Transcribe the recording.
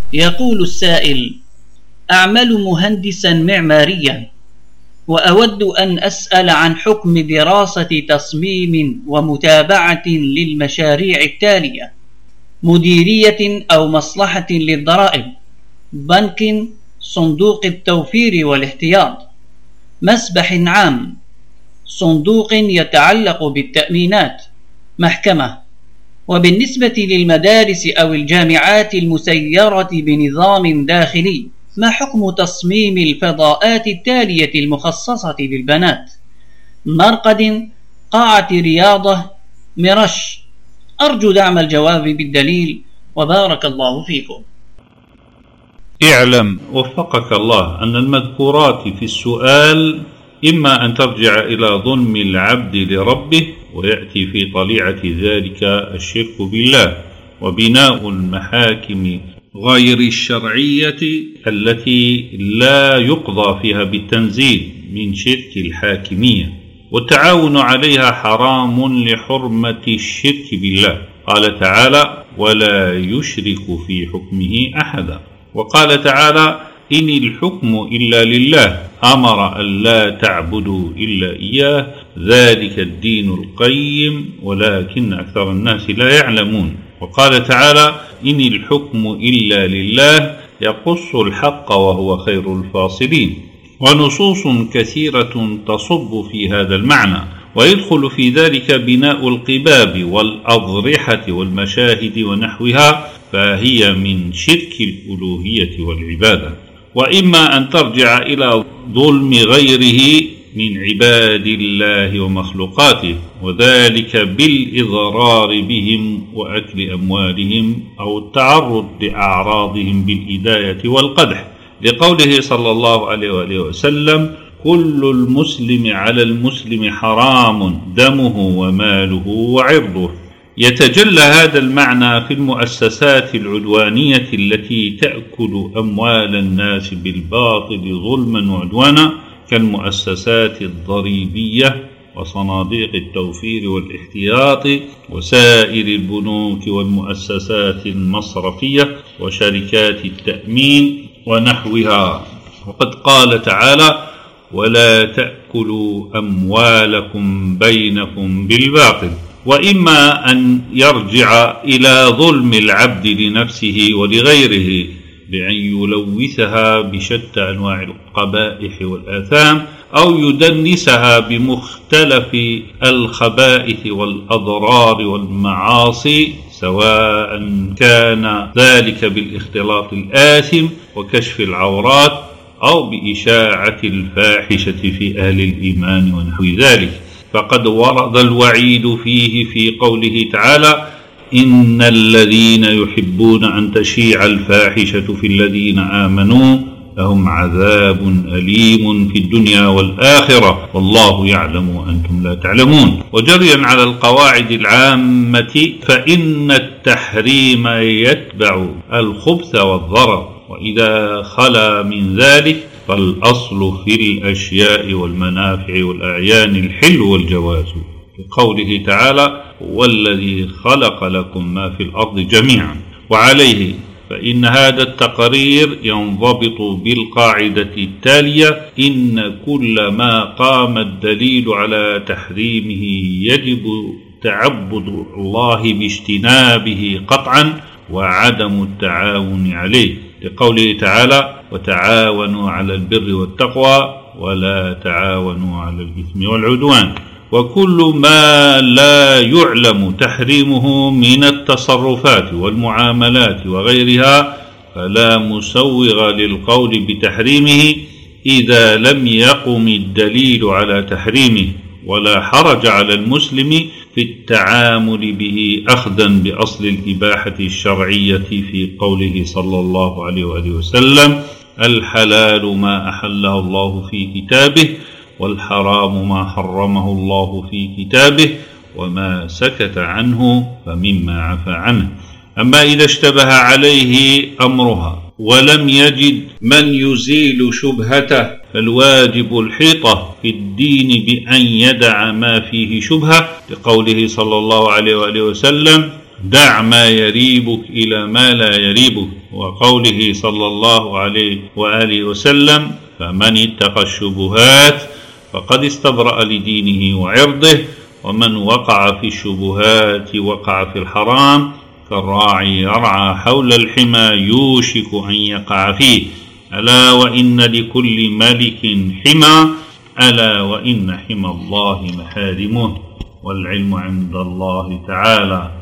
يقول السائل: أعمل مهندسا معماريا، وأود أن أسأل عن حكم دراسة تصميم ومتابعة للمشاريع التالية: مديرية أو مصلحة للضرائب، بنك، صندوق التوفير والاحتياط، مسبح عام، صندوق يتعلق بالتأمينات، محكمة. وبالنسبة للمدارس أو الجامعات المسيرة بنظام داخلي، ما حكم تصميم الفضاءات التالية المخصصة للبنات: مرقد، قاعة رياضة، مرش؟ أرجو دعم الجواب بالدليل، وبارك الله فيكم. اعلم وفقك الله أن المذكورات في السؤال إما أن ترجع إلى ظلم العبد لربه، ويأتي في طليعة ذلك الشرك بالله، وبناء المحاكم غير الشرعية التي لا يقضى فيها بالتنزيل من شرك الحاكمية، والتعاون عليها حرام لحرمة الشرك بالله. قال تعالى: ولا يشرك في حكمه أحدا. وقال تعالى: إن الحكم إلا لله، أمر أن لا تعبدوا إلا إياه، ذلك الدين القيم ولكن أكثر الناس لا يعلمون. وقال تعالى: إن الحكم إلا لله يقص الحق وهو خير الفاصلين. ونصوص كثيرة تصب في هذا المعنى، ويدخل في ذلك بناء القباب والأضرحة والمشاهد ونحوها، فهي من شرك الألوهية والعبادة. وإما أن ترجع إلى ظلم غيره من عباد الله ومخلوقاته، وذلك بالإضرار بهم وأكل أموالهم أو التعرض لأعراضهم بالإداية والقدح، لقوله صلى الله عليه وآله وسلم: كل المسلم على المسلم حرام دمه وماله وعرضه. يتجلى هذا المعنى في المؤسسات العدوانية التي تأكل أموال الناس بالباطل ظلما وعدوانا، كالمؤسسات الضريبية وصناديق التوفير والاحتياط وسائر البنوك والمؤسسات المصرفية وشركات التأمين ونحوها. وقد قال تعالى: ولا تأكلوا أموالكم بينكم بالباطل. وإما أن يرجع إلى ظلم العبد لنفسه ولغيره بأن يلوثها بشتى أنواع القبائح والآثام، أو يدنسها بمختلف الخبائث والأضرار والمعاصي، سواء كان ذلك بالاختلاط الآثم وكشف العورات، أو بإشاعة الفاحشة في أهل الإيمان ونحو ذلك. فقد ورد الوعيد فيه في قوله تعالى: إن الذين يحبون أن تشيع الفاحشة في الذين آمنوا لهم عذاب أليم في الدنيا والآخرة والله يعلم وأنتم لا تعلمون. وجريا على القواعد العامة، فإن التحريم يتبع الخبث والضرر، وإذا خلا من ذلك فالأصل في الأشياء والمنافع والأعيان الحل والجواز، لقوله تعالى: والذي خلق لكم ما في الأرض جميعا. وعليه فإن هذا التقرير ينضبط بالقاعدة التالية: إن كل ما قام الدليل على تحريمه يجب تعبد الله باجتنابه قطعا، وعدم التعاون عليه، لقوله تعالى: وتعاونوا على البر والتقوى ولا تعاونوا على الإثم والعدوان. وكل ما لا يعلم تحريمه من التصرفات والمعاملات وغيرها فلا مسوغ للقول بتحريمه إذا لم يقم الدليل على تحريمه، ولا حرج على المسلم في التعامل به أخذا بأصل الإباحة الشرعية في قوله صلى الله عليه وآله وسلم: الحلال ما أحله الله في كتابه، والحرام ما حرمه الله في كتابه، وما سكت عنه فمما عفى عنه. أما إذا اشتبه عليه أمرها ولم يجد من يزيل شبهته، فالواجب الحيطة في الدين بأن يدع ما فيه شبهة، لقوله صلى الله عليه وآله وسلم: دع ما يريبك إلى ما لا يريبك، وقوله صلى الله عليه وآله وسلم: فمن اتقى الشبهات فقد استبرأ لدينه وعرضه، ومن وقع في الشبهات وقع في الحرام، كالراعي يرعى حول الحمى يوشك أن يقع فيه. ألا وإن لكل ملك حمى، ألا وإن حمى الله محارمه، والعلم عند الله تعالى.